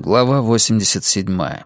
Глава 87.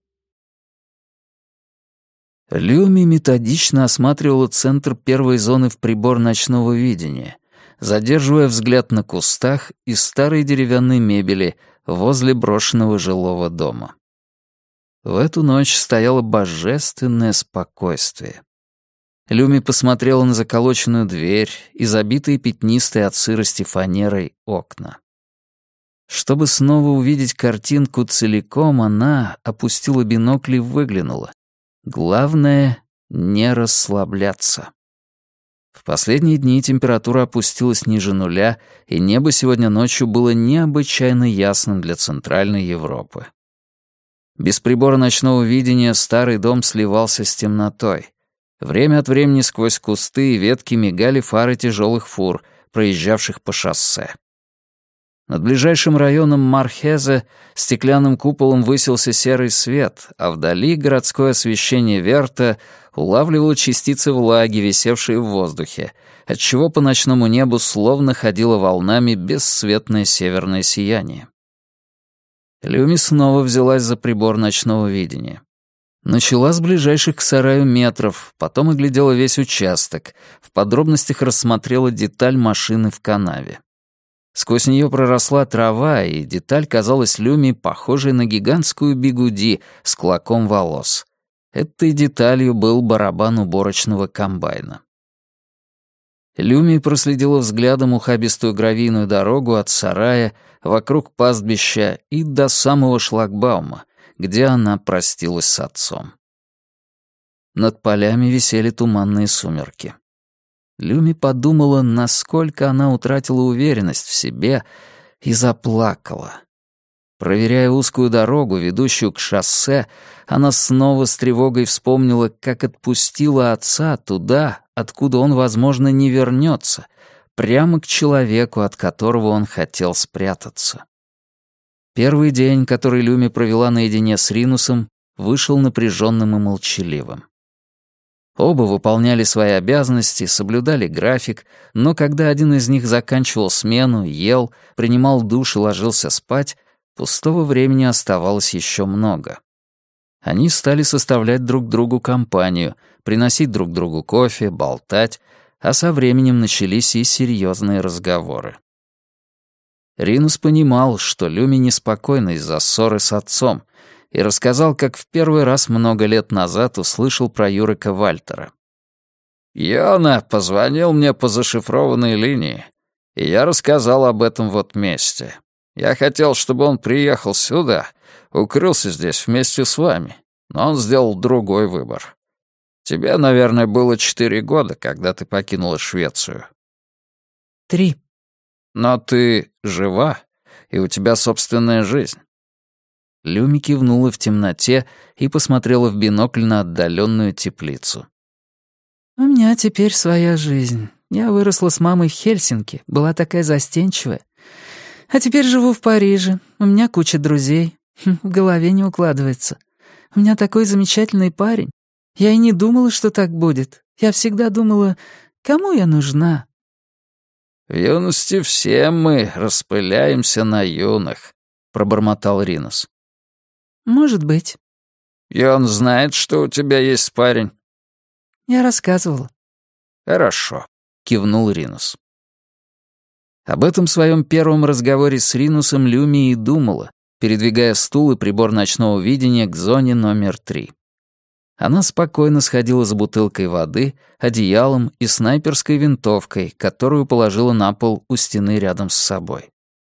Люми методично осматривала центр первой зоны в прибор ночного видения, задерживая взгляд на кустах и старой деревянной мебели возле брошенного жилого дома. В эту ночь стояло божественное спокойствие. Люми посмотрела на заколоченную дверь и забитые пятнистой от сырости фанерой окна. Чтобы снова увидеть картинку целиком, она опустила бинокль и выглянула. Главное — не расслабляться. В последние дни температура опустилась ниже нуля, и небо сегодня ночью было необычайно ясным для Центральной Европы. Без прибора ночного видения старый дом сливался с темнотой. Время от времени сквозь кусты и ветки мигали фары тяжелых фур, проезжавших по шоссе. Над ближайшим районом Мархезе стеклянным куполом высился серый свет, а вдали городское освещение Верта улавливало частицы влаги, висевшие в воздухе, отчего по ночному небу словно ходило волнами бесцветное северное сияние. Люми снова взялась за прибор ночного видения. Начала с ближайших к сараю метров, потом оглядела весь участок, в подробностях рассмотрела деталь машины в канаве. Сквозь нее проросла трава, и деталь казалась Люми похожей на гигантскую бигуди с клоком волос. Этой деталью был барабан уборочного комбайна. Люми проследила взглядом ухабистую гравийную дорогу от сарая, вокруг пастбища и до самого шлагбаума, где она простилась с отцом. Над полями висели туманные сумерки. Люми подумала, насколько она утратила уверенность в себе, и заплакала. Проверяя узкую дорогу, ведущую к шоссе, она снова с тревогой вспомнила, как отпустила отца туда, откуда он, возможно, не вернется, прямо к человеку, от которого он хотел спрятаться. Первый день, который Люми провела наедине с Ринусом, вышел напряженным и молчаливым. Оба выполняли свои обязанности, соблюдали график, но когда один из них заканчивал смену, ел, принимал душ и ложился спать, пустого времени оставалось еще много. Они стали составлять друг другу компанию, приносить друг другу кофе, болтать, а со временем начались и серьезные разговоры. Ринус понимал, что Люми неспокойна из-за ссоры с отцом, и рассказал, как в первый раз много лет назад услышал про Юрика Вальтера. «Йона позвонил мне по зашифрованной линии, и я рассказал об этом вот месте. Я хотел, чтобы он приехал сюда, укрылся здесь вместе с вами, но он сделал другой выбор. Тебе, наверное, было 4 года, когда ты покинула Швецию». 3. «Но ты жива, и у тебя собственная жизнь». Люми кивнула в темноте и посмотрела в бинокль на отдаленную теплицу. «У меня теперь своя жизнь. Я выросла с мамой в Хельсинки, была такая застенчивая. А теперь живу в Париже, у меня куча друзей. В голове не укладывается. У меня такой замечательный парень. Я и не думала, что так будет. Я всегда думала, кому я нужна?» «В юности все мы распыляемся на юных», — пробормотал Ринус. «Может быть». «И он знает, что у тебя есть парень?» «Я рассказывала». «Хорошо», — кивнул Ринус. Об этом своем первом разговоре с Ринусом Люми и думала, передвигая стул и прибор ночного видения к зоне номер 3. Она спокойно сходила за бутылкой воды, одеялом и снайперской винтовкой, которую положила на пол у стены рядом с собой.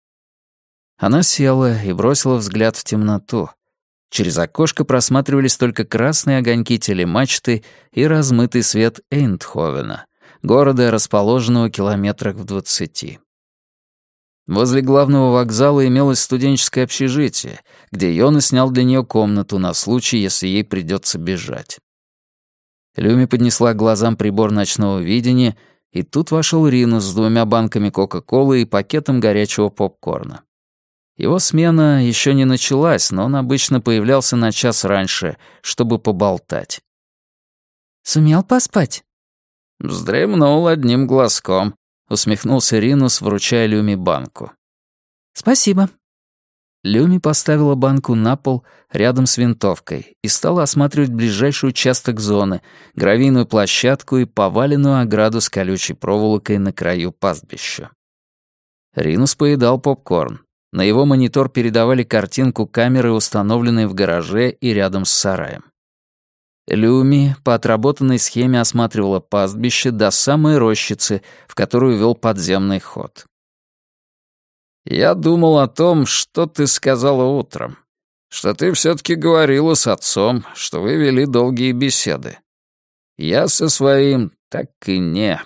Она села и бросила взгляд в темноту. Через окошко просматривались только красные огоньки телемачты и размытый свет Эйндховена, города, расположенного километрах в 20. Возле главного вокзала имелось студенческое общежитие, где Йона снял для нее комнату на случай, если ей придется бежать. Люми поднесла к глазам прибор ночного видения, и тут вошел Ринус с 2 банками Кока-Колы и пакетом горячего попкорна. Его смена еще не началась, но он обычно появлялся на час раньше, чтобы поболтать. «Сумел поспать?» «Вздремнул одним глазком», — усмехнулся Ринус, вручая Люми банку. «Спасибо». Люми поставила банку на пол рядом с винтовкой и стала осматривать ближайший участок зоны, гравийную площадку и поваленную ограду с колючей проволокой на краю пастбища. Ринус поедал попкорн. На его монитор передавали картинку камеры, установленной в гараже и рядом с сараем. Люми по отработанной схеме осматривала пастбище до самой рощицы, в которую вел подземный ход. «Я думал о том, что ты сказала утром. Что ты все-таки говорила с отцом, что вы вели долгие беседы. Я со своим так и не.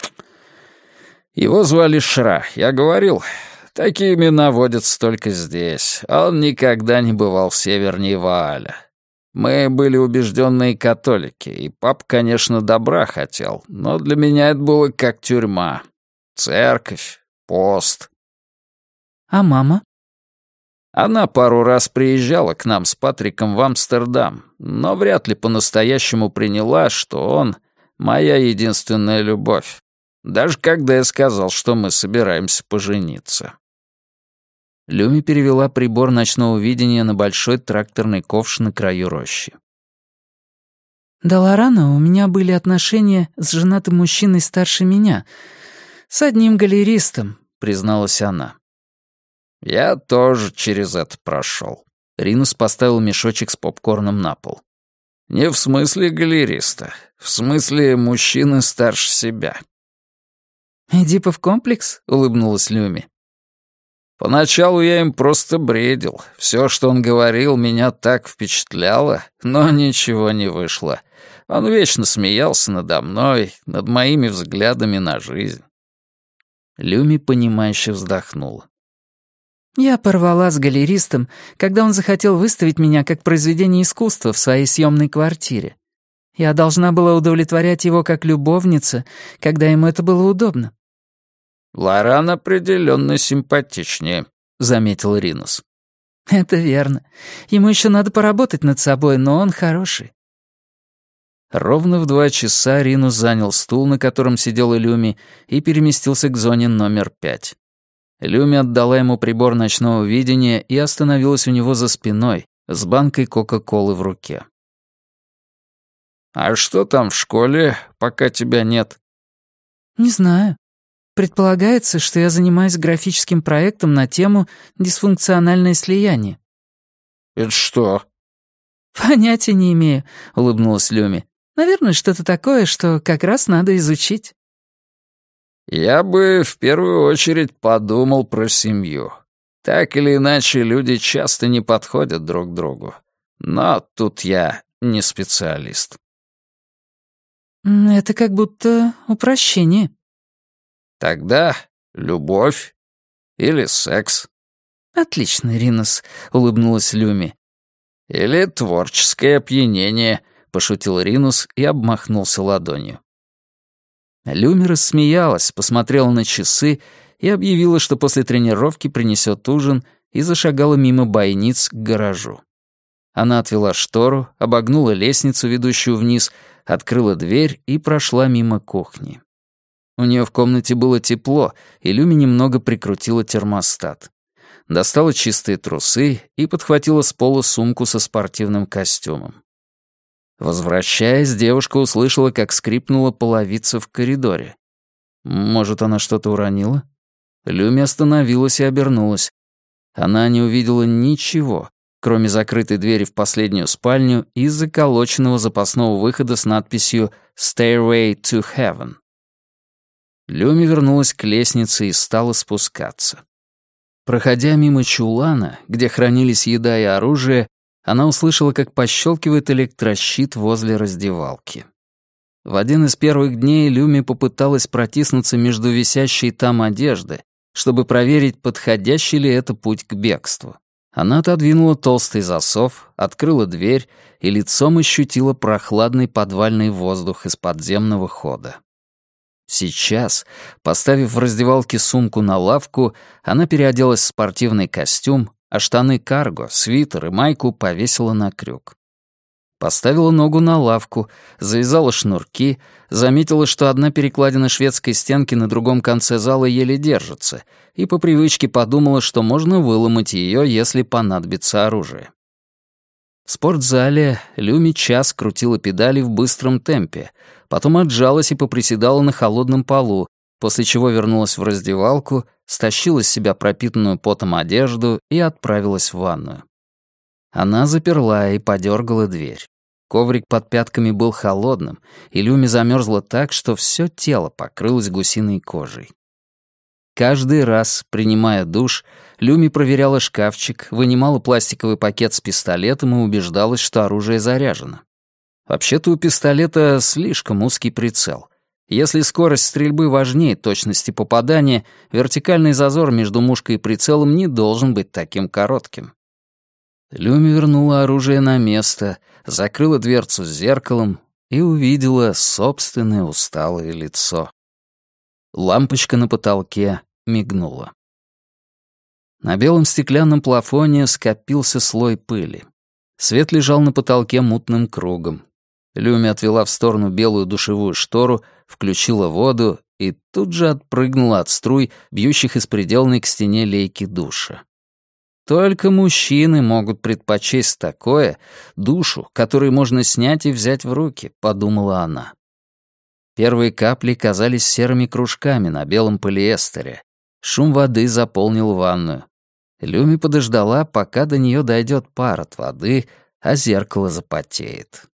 Его звали Шра, я говорил. Такие имена водятся только здесь. Он никогда не бывал севернее Вааля. Мы были убежденные католики, и папа, конечно, добра хотел, но для меня это было как тюрьма. Церковь, пост». «А мама?» Она пару раз приезжала к нам с Патриком в Амстердам, но вряд ли по-настоящему приняла, что он — моя единственная любовь. Даже когда я сказал, что мы собираемся пожениться. Люми перевела прибор ночного видения на большой тракторный ковш на краю рощи. «До Лорана у меня были отношения с женатым мужчиной старше меня, с одним галеристом», — призналась она. «Я тоже через это прошел». Ринус поставил мешочек с попкорном на пол. «Не в смысле галериста, в смысле мужчины старше себя». «Эдипов комплекс?» — улыбнулась Люми. Поначалу я им просто бредил. Все, что он говорил, меня так впечатляло, но ничего не вышло. Он вечно смеялся надо мной, над моими взглядами на жизнь». Люми, понимающе вздохнула. «Я порвала с галеристом, когда он захотел выставить меня как произведение искусства в своей съемной квартире. Я должна была удовлетворять его как любовница, когда ему это было удобно». «Лоран определенно симпатичнее», — заметил Ринус. «Это верно. Ему еще надо поработать над собой, но он хороший». Ровно в 2 часа Ринус занял стул, на котором сидела Люми, и переместился к зоне номер 5. Люми отдала ему прибор ночного видения и остановилась у него за спиной, с банкой Кока-Колы в руке. «А что там в школе, пока тебя нет?» «Не знаю. Предполагается, что я занимаюсь графическим проектом на тему «Дисфункциональное слияние». «Это что?» «Понятия не имею», — улыбнулась Люми. «Наверное, что-то такое, что как раз надо изучить». «Я бы в первую очередь подумал про семью. Так или иначе, люди часто не подходят друг другу. Но тут я не специалист». «Это как будто упрощение». «Тогда любовь или секс». «Отлично, Ринус», — улыбнулась Люми. «Или творческое опьянение», — пошутил Ринус и обмахнулся ладонью. Люми рассмеялась, посмотрела на часы и объявила, что после тренировки принесет ужин, и зашагала мимо бойниц к гаражу. Она отвела штору, обогнула лестницу, ведущую вниз, открыла дверь и прошла мимо кухни. У нее в комнате было тепло, и Люми немного прикрутила термостат. Достала чистые трусы и подхватила с пола сумку со спортивным костюмом. Возвращаясь, девушка услышала, как скрипнула половица в коридоре. Может, она что-то уронила? Люми остановилась и обернулась. Она не увидела ничего, кроме закрытой двери в последнюю спальню и заколоченного запасного выхода с надписью «Stairway to Heaven». Люми вернулась к лестнице и стала спускаться. Проходя мимо чулана, где хранились еда и оружие, она услышала, как пощелкивает электрощит возле раздевалки. В один из первых дней Люми попыталась протиснуться между висящей там одежды, чтобы проверить, подходящий ли это путь к бегству. Она отодвинула толстый засов, открыла дверь и лицом ощутила прохладный подвальный воздух из подземного хода. Сейчас, поставив в раздевалке сумку на лавку, она переоделась в спортивный костюм, а штаны карго, свитер и майку повесила на крюк. Поставила ногу на лавку, завязала шнурки, заметила, что одна перекладина шведской стенки на другом конце зала еле держится, и по привычке подумала, что можно выломать ее, если понадобится оружие. В спортзале Люми час крутила педали в быстром темпе, потом отжалась и поприседала на холодном полу, после чего вернулась в раздевалку, стащила с себя пропитанную потом одежду и отправилась в ванную. Она заперла и подергала дверь. Коврик под пятками был холодным, и Люми замерзла так, что все тело покрылось гусиной кожей. Каждый раз, принимая душ, Люми проверяла шкафчик, вынимала пластиковый пакет с пистолетом и убеждалась, что оружие заряжено. Вообще-то у пистолета слишком узкий прицел. Если скорость стрельбы важнее точности попадания, вертикальный зазор между мушкой и прицелом не должен быть таким коротким. Люми вернула оружие на место, закрыла дверцу с зеркалом и увидела собственное усталое лицо. Лампочка на потолке мигнула. На белом стеклянном плафоне скопился слой пыли. Свет лежал на потолке мутным кругом. Люми отвела в сторону белую душевую штору, включила воду и тут же отпрыгнула от струй, бьющих из приделанной к стене лейки душа. Только мужчины могут предпочесть такое, душу, которую можно снять и взять в руки, подумала она. Первые капли казались серыми кружками на белом полиэстере. Шум воды заполнил ванную. Люми подождала, пока до нее дойдет пар от воды, а зеркало запотеет.